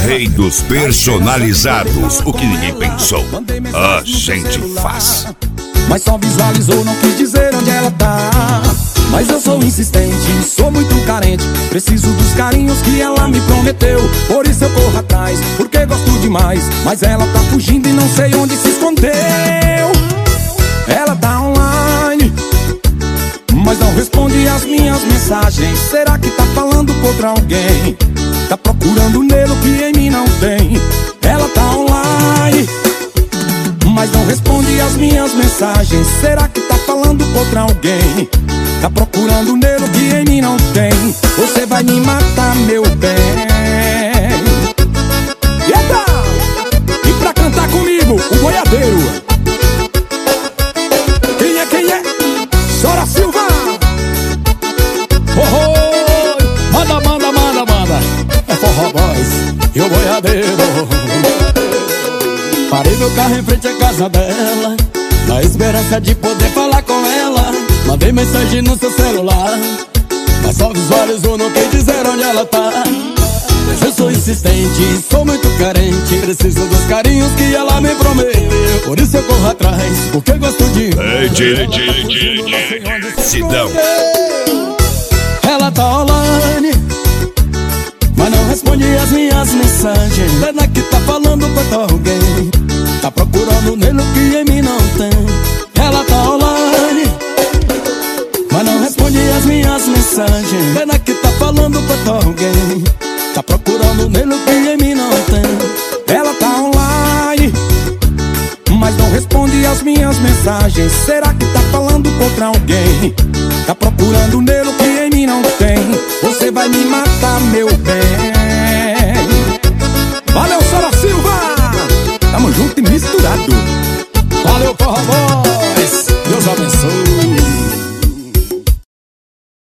rei dos personalizados. O que ninguém pensou, a gente faz. Mas só visualizou, não quis dizer onde ela tá. Mas eu sou insistente, sou muito carente. Preciso dos carinhos que ela me prometeu. Por isso eu corro atrás, porque gosto demais. Mas ela tá fugindo e não sei onde se escondeu. Ela tá online, mas não responde as minhas mensagens. Será que tá falando contra alguém? Tá procurando nele o que em mim não tem. Ela tá online, mas não responde as minhas mensagens. Será que tá falando contra alguém? Tá procurando nele o que em mim não tem. Você vai me matar, meu bem. Eita! E pra cantar comigo, o boiadeiro. Quem é? Sora Silva! Oh, oh! Manda! É Forró Boys e o boiadeiro. Parei meu carro em frente à casa dela, na esperança de poder falar com ela. Mandei mensagem no seu celular, mas só visualizou, não quis dizer onde ela tá. Eu sou insistente, sou muito carente. Preciso dos carinhos que ela me prometeu. Por isso eu corro atrás, porque gosto de Sidão. Ela tá online, mas não responde as minhas mensagens. Pena que tá falando com alguém. Tá procurando nele o que em mim não tem. Ela tá online, mas não responde as minhas mensagens. Pena que tá falando com alguém. Tá procurando nele o que em mim não tem. Ela tá online, mas não responde as minhas mensagens. Será que tá falando contra alguém? Tá procurando nele o que em mim não tem. Você vai me matar, meu bem. Valeu, Sora Silva! Tamo junto e misturado. Valeu, Forró Boys.